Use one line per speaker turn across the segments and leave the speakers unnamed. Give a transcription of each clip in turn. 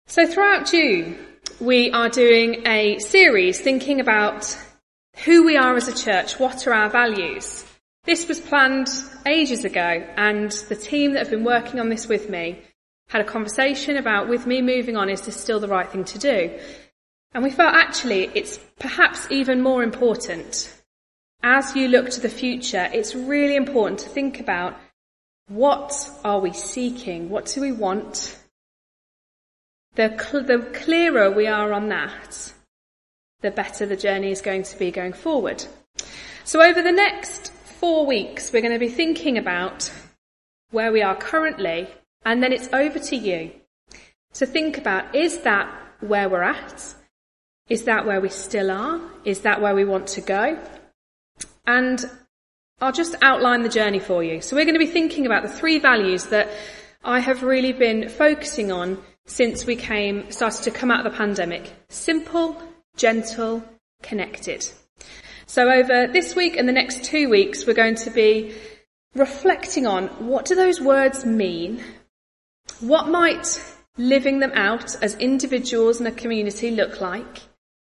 So throughout June, we are doing a series thinking about who we are as a church, what are our values. This was planned ages ago, and the team that have been working on this with me had a conversation about, with me moving on, is this still the right thing to do? And we felt actually it's perhaps even more important. As you look to the future, it's really important to think about, what are we seeking? What do we want? The clearer we are on that, the better the journey is going to be going forward. So over the next 4 weeks, we're going to be thinking about where we are currently, and then it's over to you to think about, is that where we're at? Is that where we still are? Is that where we want to go? And I'll just outline the journey for you. So we're going to be thinking about the 3 values that I have really been focusing on since we started to come out of the pandemic. Simple, gentle, connected. So over this week and the next 2 weeks, we're going to be reflecting on, what do those words mean? What might living them out as individuals and a community look like?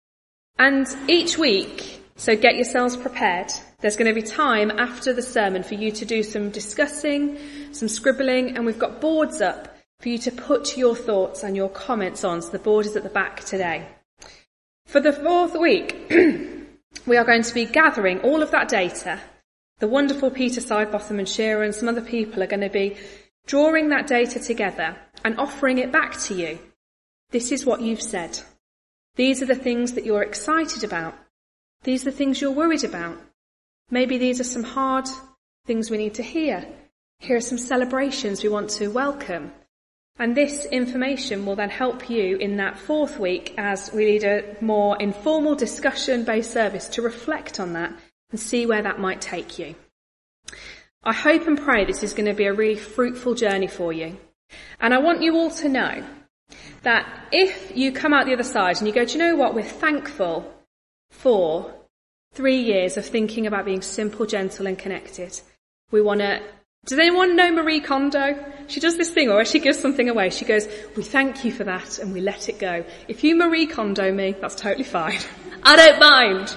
And each week, so get yourselves prepared, there's going to be time after the sermon for you to do some discussing, some scribbling, and we've got boards up for you to put your thoughts and your comments on. So the board is at the back today. For the 4th week, we are going to be gathering all of that data. The wonderful Peter Sidebotham and Shearer and some other people are going to be drawing that data together and offering it back to you. This is what you've said. These are the things that you're excited about. These are the things you're worried about. Maybe these are some hard things we need to hear. Here are some celebrations we want to welcome. And this information will then help you in that 4th week as we lead a more informal discussion-based service to reflect on that and see where that might take you. I hope and pray this is going to be a really fruitful journey for you. And I want you all to know that if you come out the other side and you go, do you know what, we're thankful for 3 years of thinking about being simple, gentle and connected. Does anyone know Marie Kondo? She does this thing where she gives something away. She goes, we thank you for that and we let it go. If you Marie Kondo me, that's totally fine. I don't mind.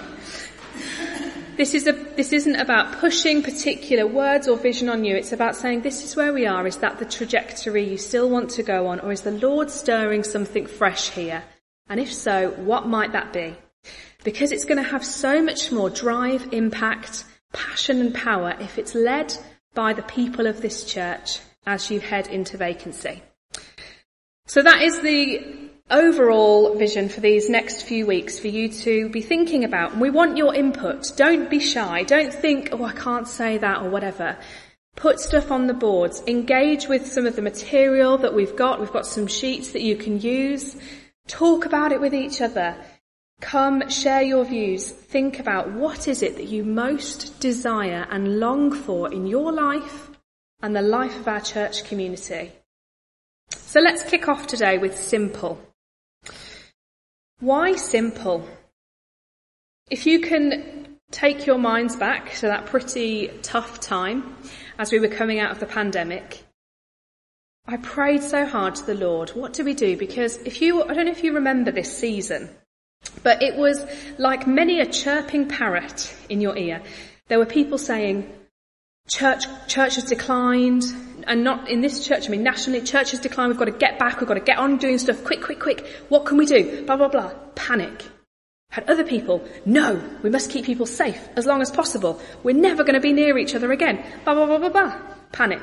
This isn't about pushing particular words or vision on you. It's about saying, this is where we are. Is that the trajectory you still want to go on? Or is the Lord stirring something fresh here? And if so, what might that be? Because it's going to have so much more drive, impact, passion and power if it's led by the people of this church as you head into vacancy. So that is the overall vision for these next few weeks for you to be thinking about. And we want your input. Don't be shy. Don't think, I can't say that or whatever. Put stuff on the boards. Engage with some of the material that we've got. We've got some sheets that you can use. Talk about it with each other. Come, share your views. Think about, what is it that you most desire and long for in your life and the life of our church community. So let's kick off today with simple. Why simple? If you can take your minds back to that pretty tough time as we were coming out of the pandemic, I prayed so hard to the Lord, what do we do? Because I don't know if you remember this season, but it was like many a chirping parrot in your ear. There were people saying, church has declined, and not in this church, nationally, church has declined, we've got to get back, we've got to get on doing stuff, quick, what can we do? Blah, blah, blah. Panic. Had other people, no, we must keep people safe as long as possible. We're never going to be near each other again. Blah, blah, blah, blah, blah. Panic.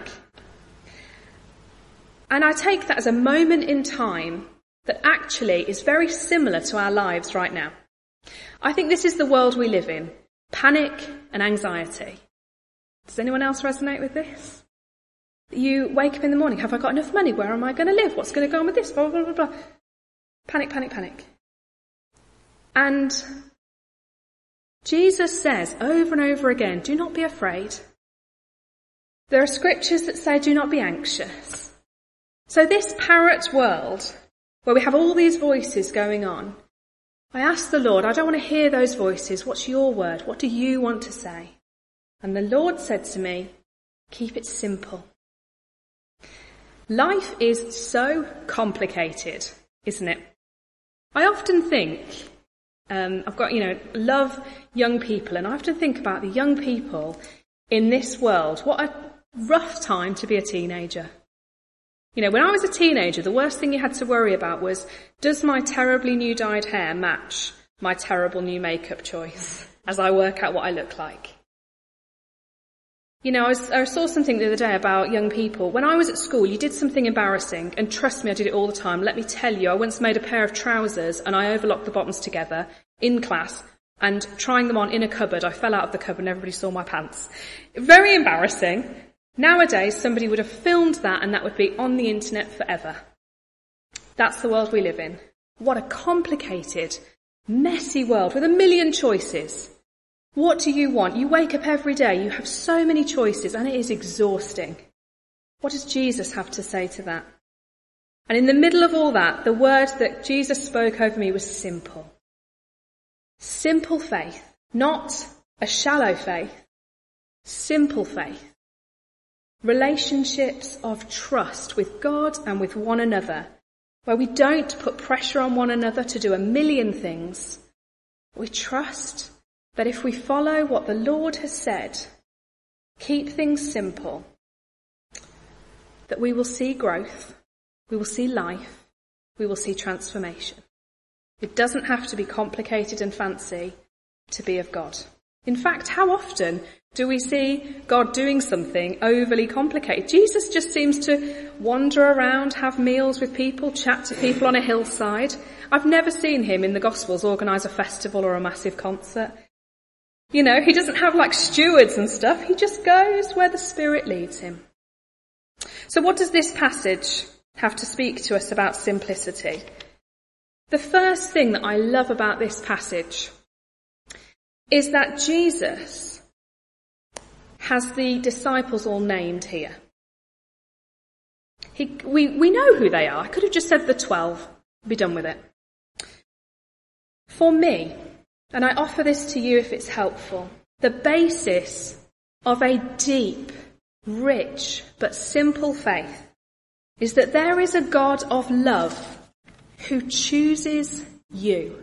And I take that as a moment in time that actually is very similar to our lives right now. I think this is the world we live in. Panic and anxiety. Does anyone else resonate with this? You wake up in the morning, have I got enough money? Where am I going to live? What's going to go on with this? Blah, blah, blah, blah. Panic, panic, panic. And Jesus says over and over again, do not be afraid. There are scriptures that say do not be anxious. So this parrot world, where we have all these voices going on, I asked the Lord, I don't want to hear those voices. What's your word? What do you want to say? And the Lord said to me, keep it simple. Life is so complicated. isn't it? I often think, love young people, and I often think about the young people in this world. What a rough time to be a teenager. When I was a teenager, the worst thing you had to worry about was, does my terribly new dyed hair match my terrible new makeup choice as I work out what I look like? I saw something the other day about young people. When I was at school, you did something embarrassing, and trust me, I did it all the time. Let me tell you, I once made a pair of trousers and I overlocked the bottoms together in class, and trying them on in a cupboard, I fell out of the cupboard and everybody saw my pants. Very embarrassing. Nowadays, somebody would have filmed that and that would be on the internet forever. That's the world we live in. What a complicated, messy world with a million choices. What do you want? You wake up every day, you have so many choices, and it is exhausting. What does Jesus have to say to that? And in the middle of all that, the word that Jesus spoke over me was simple. Simple faith, not a shallow faith. Simple faith. Relationships of trust with God and with one another, where we don't put pressure on one another to do a million things. We trust that if we follow what the Lord has said, keep things simple, that we will see growth, we will see life, we will see transformation. It doesn't have to be complicated and fancy to be of God. In fact, how often do we see God doing something overly complicated? Jesus just seems to wander around, have meals with people, chat to people on a hillside. I've never seen him in the Gospels organise a festival or a massive concert. He doesn't have stewards and stuff. He just goes where the Spirit leads him. So what does this passage have to speak to us about simplicity? The first thing that I love about this passage is that Jesus has the disciples all named here. We know who they are. I could have just said the 12, be done with it. For me, and I offer this to you if it's helpful, the basis of a deep, rich, but simple faith is that there is a God of love who chooses you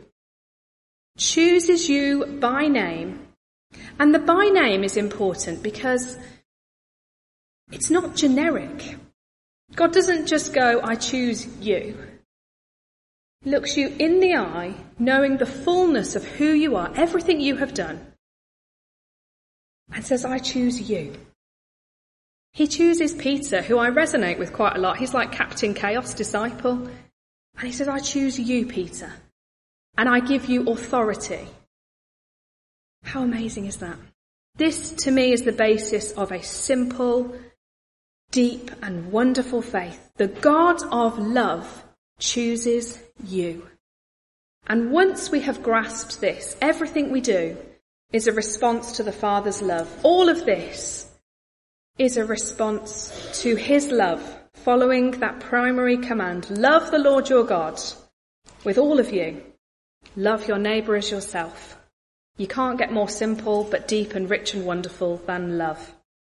by name. And the by name is important because it's not generic. God doesn't just go, I choose you. He looks you in the eye, knowing the fullness of who you are, everything you have done, and says, I choose you. He chooses Peter, who I resonate with quite a lot. He's like Captain Chaos disciple. And he says, I choose you, Peter, and I give you authority. How amazing is that? This, to me, is the basis of a simple, deep, and wonderful faith. The God of love chooses you. And once we have grasped this, everything we do is a response to the Father's love. All of this is a response to his love, following that primary command. Love the Lord your God with all of you. Love your neighbour as yourself. You can't get more simple but deep and rich and wonderful than love.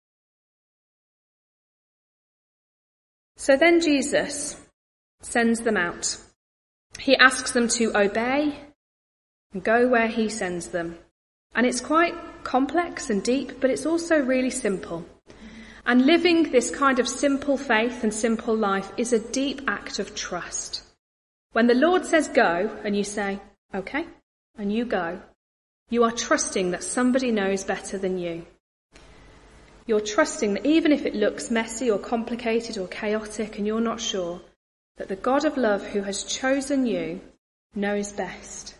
So then Jesus sends them out. He asks them to obey and go where he sends them. And it's quite complex and deep, but it's also really simple. And living this kind of simple faith and simple life is a deep act of trust. When the Lord says go, and you say, okay, and you go, you are trusting that somebody knows better than you. You're trusting that even if it looks messy or complicated or chaotic and you're not sure, that the God of love who has chosen you knows best.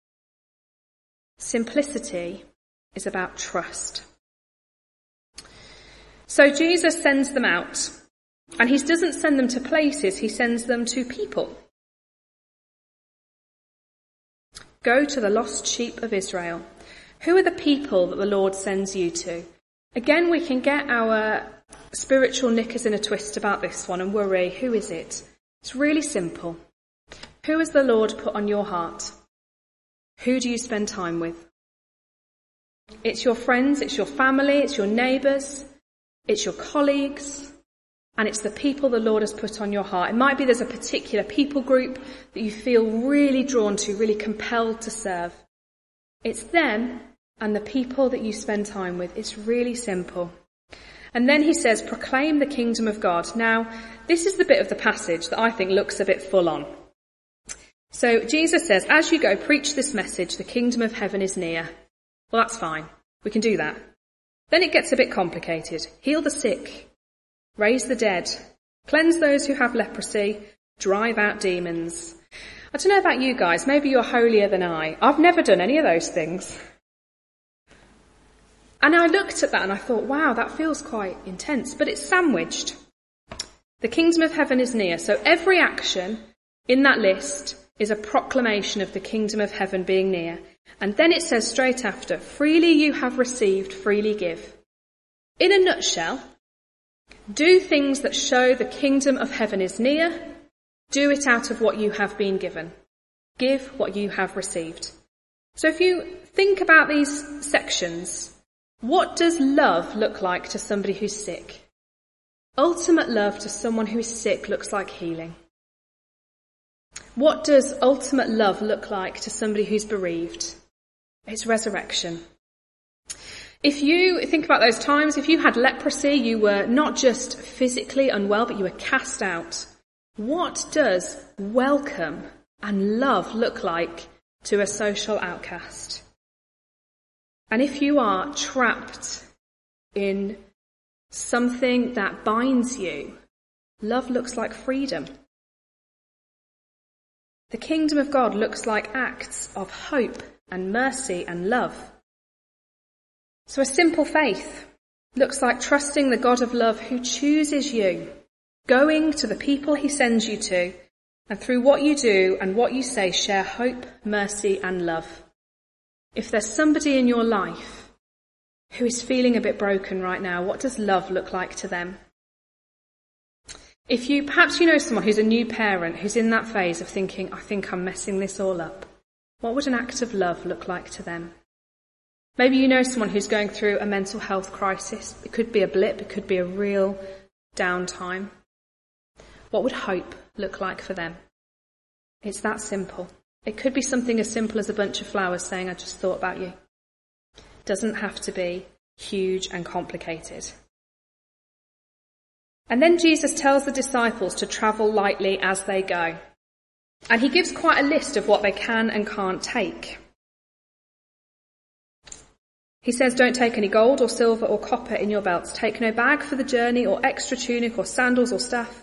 Simplicity is about trust. So Jesus sends them out, and he doesn't send them to places, he sends them to people. Go to the lost sheep of Israel. Who are the people that the Lord sends you to? Again, we can get our spiritual knickers in a twist about this one and worry, who is it? It's really simple. Who has the Lord put on your heart? Who do you spend time with? It's your friends, it's your family, it's your neighbours, it's your colleagues, and it's the people the Lord has put on your heart. It might be there's a particular people group that you feel really drawn to, really compelled to serve. It's them and the people that you spend time with. It's really simple. And then he says, proclaim the kingdom of God. Now, this is the bit of the passage that I think looks a bit full on. So Jesus says, as you go, preach this message, the kingdom of heaven is near. Well, that's fine. We can do that. Then it gets a bit complicated. Heal the sick, raise the dead, cleanse those who have leprosy, drive out demons. I don't know about you guys, maybe you're holier than I. I've never done any of those things. And I looked at that and I thought, wow, that feels quite intense, but it's sandwiched. The kingdom of heaven is near. So every action in that list is a proclamation of the kingdom of heaven being near. And then it says straight after, freely you have received, freely give. In a nutshell, do things that show the kingdom of heaven is near. Do it out of what you have been given. Give what you have received. So if you think about these sections, what does love look like to somebody who's sick? Ultimate love to someone who is sick looks like healing. What does ultimate love look like to somebody who's bereaved? It's resurrection. If you think about those times, if you had leprosy, you were not just physically unwell, but you were cast out. What does welcome and love look like to a social outcast? And if you are trapped in something that binds you, love looks like freedom. The kingdom of God looks like acts of hope and mercy and love. So a simple faith looks like trusting the God of love who chooses you, going to the people he sends you to, and through what you do and what you say, share hope, mercy and love. If there's somebody in your life who is feeling a bit broken right now, what does love look like to them? If perhaps you know someone who's a new parent, who's in that phase of thinking, I think I'm messing this all up, what would an act of love look like to them? Maybe you know someone who's going through a mental health crisis. It could be a blip, it could be a real downtime. What would hope look like for them? It's that simple. It could be something as simple as a bunch of flowers saying, I just thought about you. It doesn't have to be huge and complicated. And then Jesus tells the disciples to travel lightly as they go. And he gives quite a list of what they can and can't take. He says, don't take any gold or silver or copper in your belts. Take no bag for the journey or extra tunic or sandals or staff.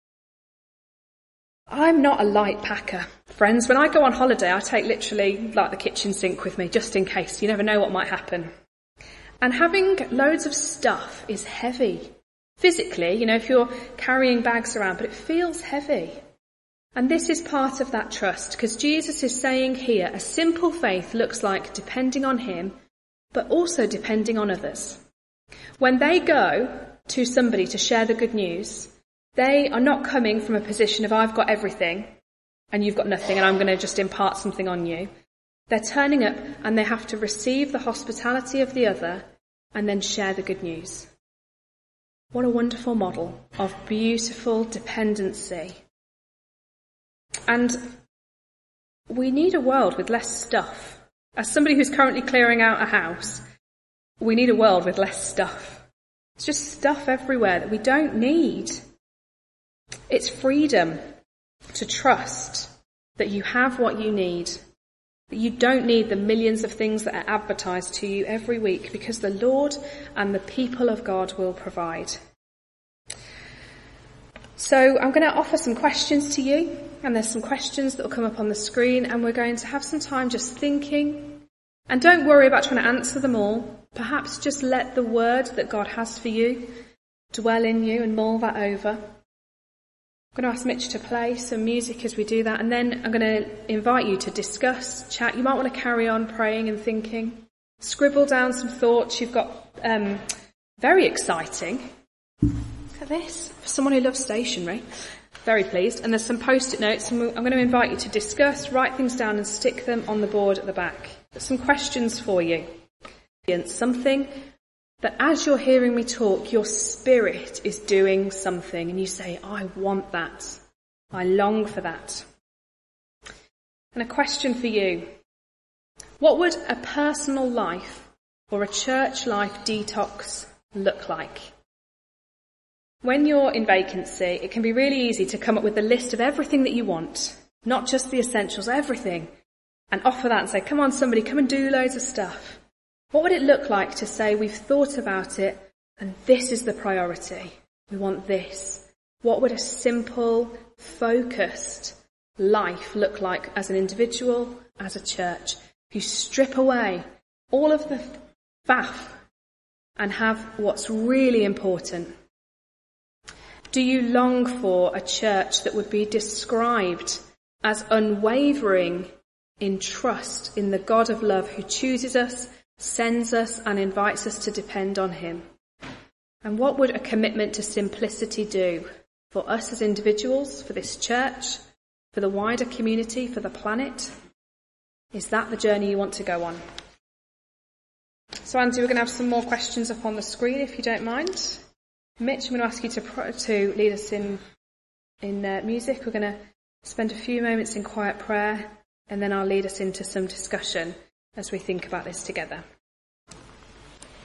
I'm not a light packer. Friends, when I go on holiday, I take literally like the kitchen sink with me, just in case. You never know what might happen. And having loads of stuff is heavy. Physically, if you're carrying bags around, but it feels heavy. And this is part of that trust, because Jesus is saying here, a simple faith looks like depending on him, but also depending on others. When they go to somebody to share the good news, they are not coming from a position of I've got everything and you've got nothing and I'm going to just impart something on you. They're turning up and they have to receive the hospitality of the other and then share the good news. What a wonderful model of beautiful dependency. And we need a world with less stuff. As somebody who's currently clearing out a house, we need a world with less stuff. It's just stuff everywhere that we don't need. It's freedom to trust that you have what you need, that you don't need the millions of things that are advertised to you every week, because the Lord and the people of God will provide. So I'm going to offer some questions to you, and there's some questions that will come up on the screen, and we're going to have some time just thinking. And don't worry about trying to answer them all. Perhaps just let the word that God has for you dwell in you and mull that over. I'm going to ask Mitch to play some music as we do that, and then I'm going to invite you to discuss, chat. You might want to carry on praying and thinking. Scribble down some thoughts. You've got very exciting. Look at this. For someone who loves stationery. Very pleased. And there's some post-it notes, and I'm going to invite you to discuss, write things down and stick them on the board at the back. There's some questions for you. Something that as you're hearing me talk, your spirit is doing something and you say, I want that. I long for that. And a question for you. What would a personal life or a church life detox look like? When you're in vacancy, it can be really easy to come up with a list of everything that you want, not just the essentials, everything, and offer that and say, come on somebody, come and do loads of stuff. What would it look like to say we've thought about it and this is the priority? We want this. What would a simple, focused life look like as an individual, as a church? If you strip away all of the faff and have what's really important. Do you long for a church that would be described as unwavering in trust in the God of love who chooses us, sends us and invites us to depend on him? And what would a commitment to simplicity do for us as individuals, for this church, for the wider community, for the planet? Is that the journey you want to go on? So Andy, we're going to have some more questions up on the screen if you don't mind. Mitch, I'm going to ask you to lead us in music. We're going to spend a few moments in quiet prayer and then I'll lead us into some discussion as we think about this together.